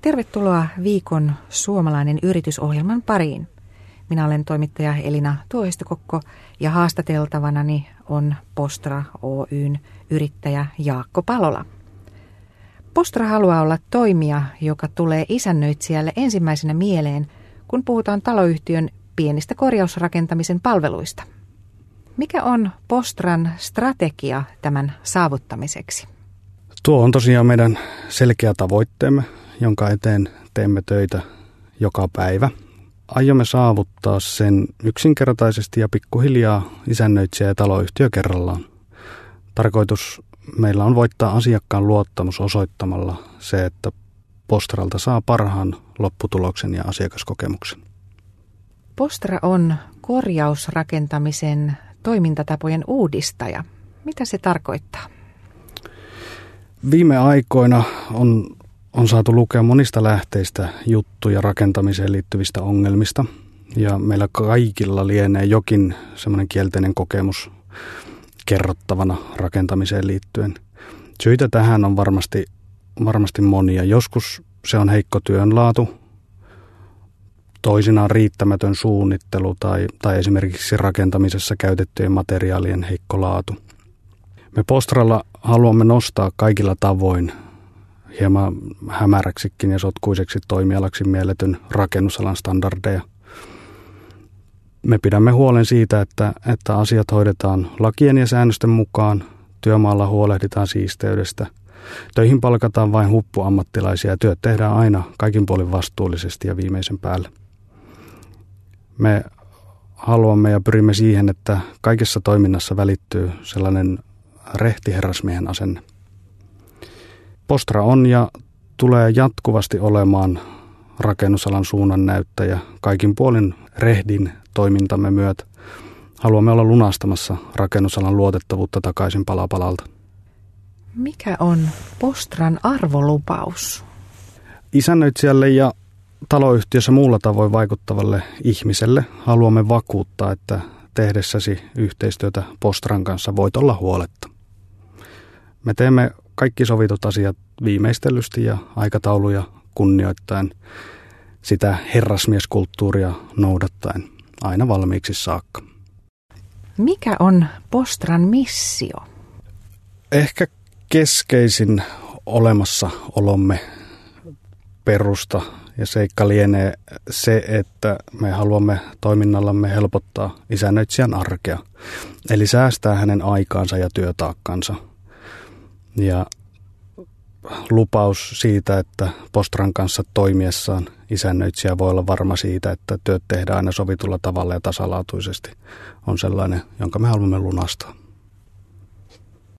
Tervetuloa viikon suomalainen yritysohjelman pariin. Minä olen toimittaja Elina Tuohistokokko ja haastateltavanani on Postra Oyn yrittäjä Jaakko Palola. Postra haluaa olla toimija, joka tulee isännöitsijälle ensimmäisenä mieleen, kun puhutaan taloyhtiön pienistä korjausrakentamisen palveluista. Mikä on Postran strategia tämän saavuttamiseksi? Tuo on tosiaan meidän selkeä tavoitteemme, jonka eteen teemme töitä joka päivä. Aiomme saavuttaa sen yksinkertaisesti ja pikkuhiljaa isännöitsijä ja taloyhtiö kerrallaan. Tarkoitus meillä on voittaa asiakkaan luottamus osoittamalla se, että Postralta saa parhaan lopputuloksen ja asiakaskokemuksen. Postra on korjausrakentamisen toimintatapojen uudistaja. Mitä se tarkoittaa? Viime aikoina on saatu lukea monista lähteistä juttuja rakentamiseen liittyvistä ongelmista. Ja meillä kaikilla lienee jokin semmoinen kielteinen kokemus kerrottavana rakentamiseen liittyen. Syitä tähän on varmasti monia. Joskus se on heikko työnlaatu, toisinaan riittämätön suunnittelu tai esimerkiksi rakentamisessa käytettyjen materiaalien heikko laatu. Me Postralla haluamme nostaa kaikilla tavoin hieman hämäräksikin ja sotkuiseksi toimialaksi mielletyn rakennusalan standardeja. Me pidämme huolen siitä, että asiat hoidetaan lakien ja säännösten mukaan, työmaalla huolehditaan siisteydestä, töihin palkataan vain huppuammattilaisia ja työt tehdään aina kaikin puolin vastuullisesti ja viimeisen päälle. Me haluamme ja pyrimme siihen, että kaikessa toiminnassa välittyy sellainen rehti herrasmiehen asenne. Postra on ja tulee jatkuvasti olemaan rakennusalan suunnannäyttäjä kaikin puolin rehdin toimintamme myötä. Haluamme olla lunastamassa rakennusalan luotettavuutta takaisin pala palalta. Mikä on Postran arvolupaus? Isännöitsijälle ja taloyhtiössä muulla tavoin vaikuttavalle ihmiselle haluamme vakuuttaa, että tehdessäsi yhteistyötä Postran kanssa voit olla huoletta. Me teemme kaikki sovitut asiat viimeistellysti ja aikatauluja kunnioittaen, sitä herrasmieskulttuuria noudattaen, aina valmiiksi saakka. Mikä on Postran missio? Ehkä keskeisin olemassaolomme perusta ja seikka lienee se, että me haluamme toiminnallamme helpottaa isännöitsijän arkea, eli säästää hänen aikaansa ja työtaakkansa. Ja lupaus siitä, että Postran kanssa toimiessaan isännöitsijä voi olla varma siitä, että työt tehdään aina sovitulla tavalla ja tasalaatuisesti, on sellainen, jonka me haluamme lunastaa.